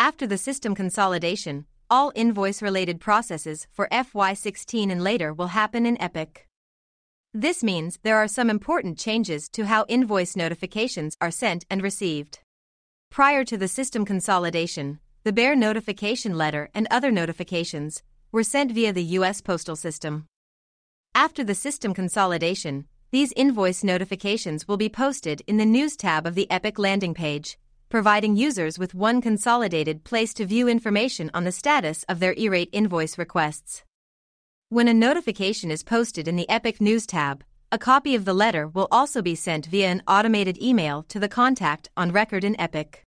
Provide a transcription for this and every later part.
After the system consolidation, all invoice-related processes for FY16 and later will happen in Epic. This means there are some important changes to how invoice notifications are sent and received. Prior to the system consolidation, the bare notification letter and other notifications were sent via the U.S. postal system. After the system consolidation, these invoice notifications will be posted in the News tab of the Epic landing page, providing users with one consolidated place to view information on the status of their E-Rate invoice requests. When a notification is posted in the Epic News tab, a copy of the letter will also be sent via an automated email to the contact on record in Epic.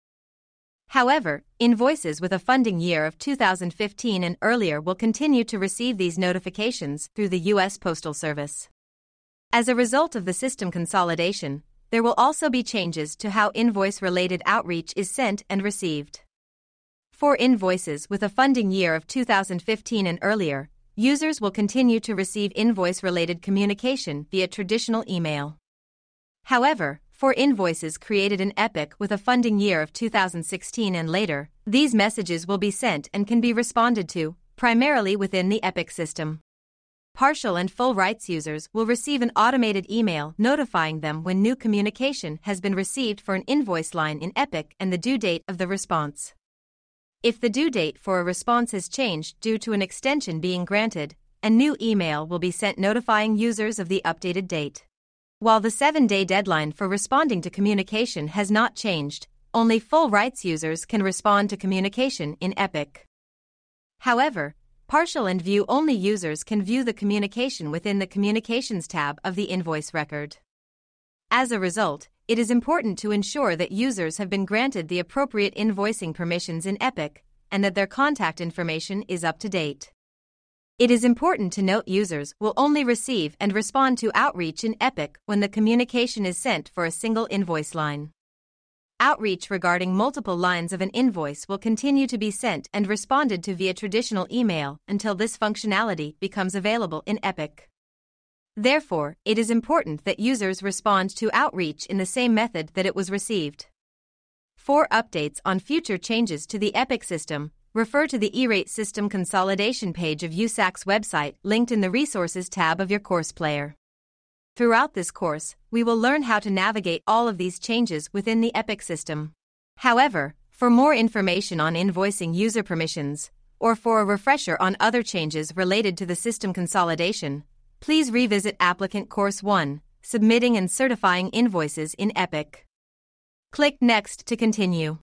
However, invoices with a funding year of 2015 and earlier will continue to receive these notifications through the U.S. Postal Service. As a result of the system consolidation, there will also be changes to how invoice-related outreach is sent and received. For invoices with a funding year of 2015 and earlier, users will continue to receive invoice-related communication via traditional email. However, for invoices created in Epic with a funding year of 2016 and later, these messages will be sent and can be responded to, primarily within the Epic system. Partial and full rights users will receive an automated email notifying them when new communication has been received for an invoice line in Epic and the due date of the response. If the due date for a response has changed due to an extension being granted, a new email will be sent notifying users of the updated date. While the 7-day deadline for responding to communication has not changed, only full rights users can respond to communication in Epic. However, partial and view-only users can view the communication within the Communications tab of the invoice record. As a result, it is important to ensure that users have been granted the appropriate invoicing permissions in Epic and that their contact information is up to date. It is important to note users will only receive and respond to outreach in Epic when the communication is sent for a single invoice line. Outreach regarding multiple lines of an invoice will continue to be sent and responded to via traditional email until this functionality becomes available in Epic. Therefore, it is important that users respond to outreach in the same method that it was received. For updates on future changes to the Epic system, refer to the E-Rate System Consolidation page of USAC's website linked in the Resources tab of your course player. Throughout this course, we will learn how to navigate all of these changes within the Epic system. However, for more information on invoicing user permissions, or for a refresher on other changes related to the system consolidation, please revisit Applicant Course 1, Submitting and Certifying Invoices in Epic. Click Next to continue.